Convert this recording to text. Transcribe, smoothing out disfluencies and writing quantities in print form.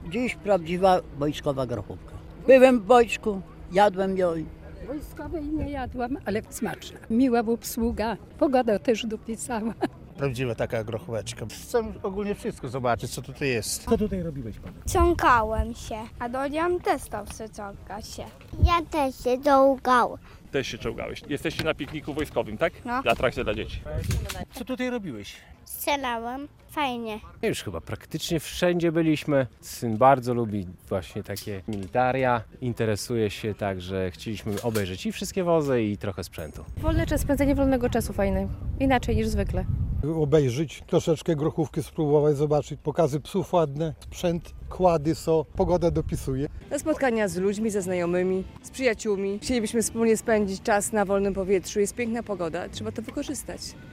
Dziś prawdziwa wojskowa grochówka. Byłem w wojsku, jadłem ją. Wojskowej nie jadłam, ale smaczna. Miła obsługa, pogoda też dopisała. Prawdziwa taka grochóweczka. Chcę ogólnie wszystko zobaczyć, co tutaj jest. Co tutaj robiłeś pan? Ciąkałem się, a Dorian też stał się ciągać się. Ja też się dołgał. Też się czołgałeś. Jesteście na pikniku wojskowym, tak? No. Atrakcja dla dzieci. Co tutaj robiłeś? Strzelałem. Fajnie. Już chyba praktycznie wszędzie byliśmy. Syn bardzo lubi właśnie takie militaria. Interesuje się tak, że chcieliśmy obejrzeć i wszystkie wozy i trochę sprzętu. Wolny czas, spędzenie wolnego czasu fajny. Inaczej niż zwykle. Obejrzeć, troszeczkę grochówki spróbować, zobaczyć, pokazy psów ładne, sprzęt, kłady są, pogoda dopisuje. Na spotkania z ludźmi, ze znajomymi, z przyjaciółmi. Chcielibyśmy wspólnie spędzić czas na wolnym powietrzu. Jest piękna pogoda, trzeba to wykorzystać.